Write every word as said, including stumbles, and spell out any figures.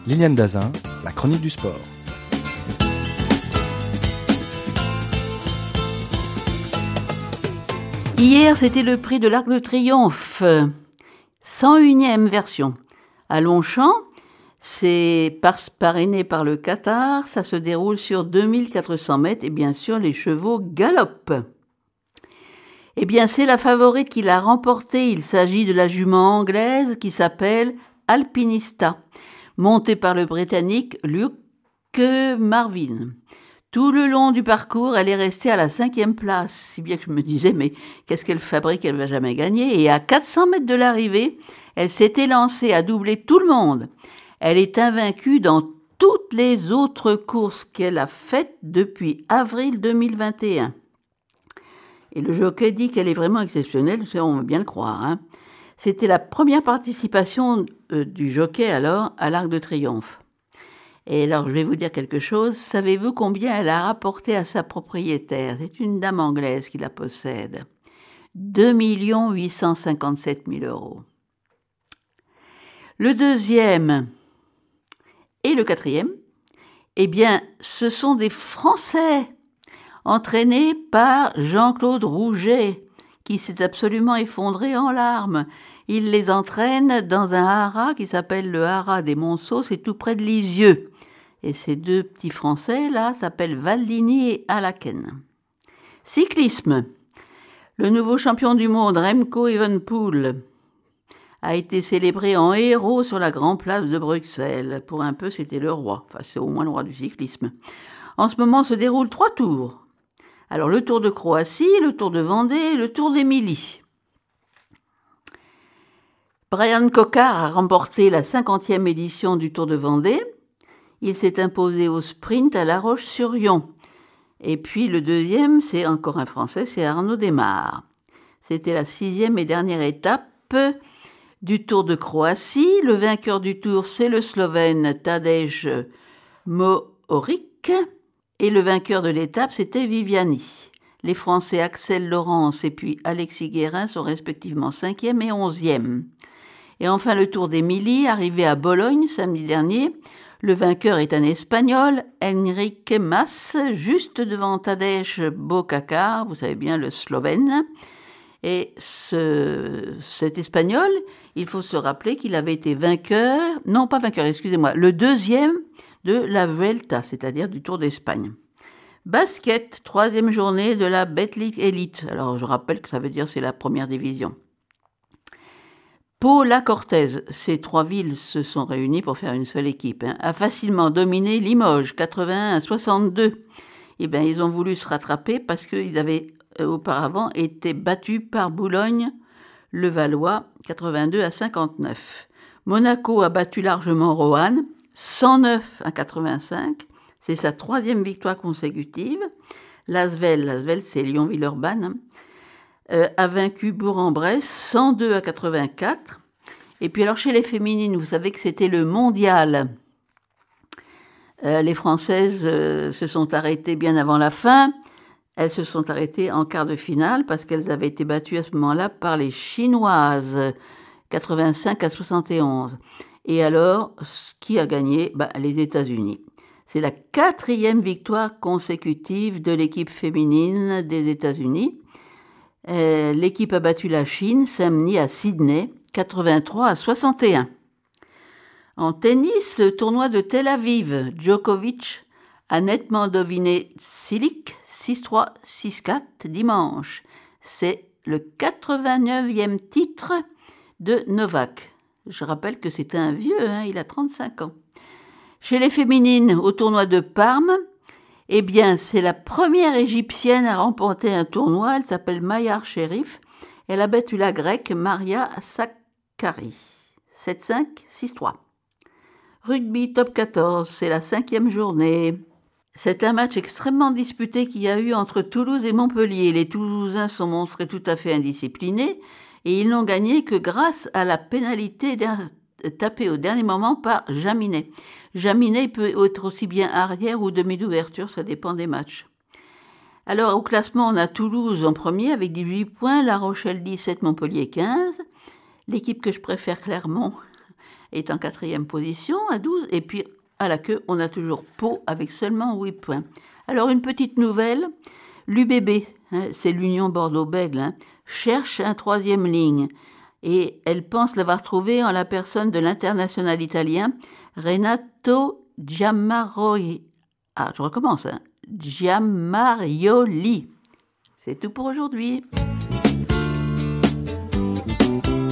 Liliane Dazin, la chronique du sport. Hier, c'était le prix de l'Arc de Triomphe, cent unième version. À Longchamp, c'est par- parrainé par le Qatar, ça se déroule sur deux mille quatre cents mètres et bien sûr, les chevaux galopent. Eh bien, c'est la favorite qui l'a remporté. Il s'agit de la jument anglaise qui s'appelle Alpinista, montée par le Britannique Luke Marvin. Tout le long du parcours, elle est restée à la cinquième place, si bien que je me disais, mais qu'est-ce qu'elle fabrique, elle ne va jamais gagner. Et à quatre cents mètres de l'arrivée, elle s'est élancée à doubler tout le monde. Elle est invaincue dans toutes les autres courses qu'elle a faites depuis avril deux mille vingt et un. Et le jockey dit qu'elle est vraiment exceptionnelle, on veut bien le croire. Hein. C'était la première participation euh, du jockey alors à l'Arc de Triomphe. Et alors, je vais vous dire quelque chose. Savez-vous combien elle a rapporté à sa propriétaire? C'est une dame anglaise qui la possède. deux millions huit cent cinquante-sept mille euros. Le deuxième et le quatrième, eh bien, ce sont des Français entraînés par Jean-Claude Rouget, qui s'est absolument effondré en larmes. Il les entraîne dans un haras qui s'appelle le haras des Monceaux, c'est tout près de Lisieux. Et ces deux petits Français-là s'appellent Valdini et Alaken. Cyclisme. Le nouveau champion du monde, Remco Evenepoel, a été célébré en héros sur la grande place de Bruxelles. Pour un peu, c'était le roi. Enfin, c'est au moins le roi du cyclisme. En ce moment, se déroulent trois tours. Alors, le Tour de Croatie, le Tour de Vendée et le Tour d'Émilie. Brian Cocard a remporté la cinquantième édition du Tour de Vendée. Il s'est imposé au sprint à La Roche-sur-Yon. Et puis le deuxième, c'est encore un Français, c'est Arnaud Démare. C'était la sixième et dernière étape du Tour de Croatie. Le vainqueur du Tour, c'est le Slovène Tadej Mohoric. Et le vainqueur de l'étape, c'était Viviani. Les Français Axel Laurence et puis Alexis Guérin sont respectivement cinquième et onzième. Et enfin le Tour d'Émilie, arrivé à Bologne samedi dernier. Le vainqueur est un Espagnol, Enrique Mas, juste devant Tadej Pogačar, vous savez bien, le Slovène. Et ce, cet Espagnol, il faut se rappeler qu'il avait été vainqueur, non pas vainqueur, excusez-moi, le deuxième de la Vuelta, c'est-à-dire du Tour d'Espagne. Basket, troisième journée de la Betclic Elite. Alors je rappelle que ça veut dire c'est la première division. Pau-La-Cortèze, ces trois villes se sont réunies pour faire une seule équipe, hein, a facilement dominé Limoges, quatre-vingt-un à soixante-deux. Eh bien, ils ont voulu se rattraper parce qu'ils avaient euh, auparavant été battus par Boulogne-le-Valois, quatre-vingt-deux à cinquante-neuf. Monaco a battu largement Roanne, cent neuf à quatre-vingt-cinq. C'est sa troisième victoire consécutive. L'Asvel, l'Asvel c'est Lyon-Villeurbanne, hein, Euh, a vaincu Bourg-en-Bresse, cent deux à quatre-vingt-quatre. Et puis alors chez les féminines, vous savez que c'était le mondial. Euh, les Françaises euh, se sont arrêtées bien avant la fin. Elles se sont arrêtées en quart de finale parce qu'elles avaient été battues à ce moment-là par les Chinoises, quatre-vingt-cinq à soixante et onze. Et alors, qui a gagné? Bah, les États-Unis. C'est la quatrième victoire consécutive de l'équipe féminine des États-Unis. Euh, l'équipe a battu la Chine samedi à Sydney, quatre-vingt-trois à soixante et un. En tennis, le tournoi de Tel Aviv, Djokovic a nettement dominé Cilic, six trois, six quatre dimanche. C'est le quatre-vingt-neuvième titre de Novak. Je rappelle que c'est un vieux, hein, il a trente-cinq ans. Chez les féminines, au tournoi de Parme, eh bien, c'est la première égyptienne à remporter un tournoi. Elle s'appelle Mayar Sherif. Elle a battu la grecque Maria Sakkari. sept cinq, six trois. Rugby top quatorze, c'est la cinquième journée. C'est un match extrêmement disputé qu'il y a eu entre Toulouse et Montpellier. Les Toulousains sont montrés tout à fait indisciplinés et ils n'ont gagné que grâce à la pénalité tapée au dernier moment par Jaminet. Jaminet peut être aussi bien arrière ou demi d'ouverture, ça dépend des matchs. Alors au classement, on a Toulouse en premier avec dix-huit points, La Rochelle dix-sept, Montpellier quinze. L'équipe que je préfère, Clermont, est en quatrième position à douze. Et puis à la queue, on a toujours Pau avec seulement huit points. Alors une petite nouvelle, l'U B B, hein, c'est l'Union Bordeaux-Bègles, hein, cherche un troisième ligne. Et elle pense l'avoir trouvé en la personne de l'international italien Renato Giammaroi. Ah, je recommence, hein. Giammarioli. C'est tout pour aujourd'hui.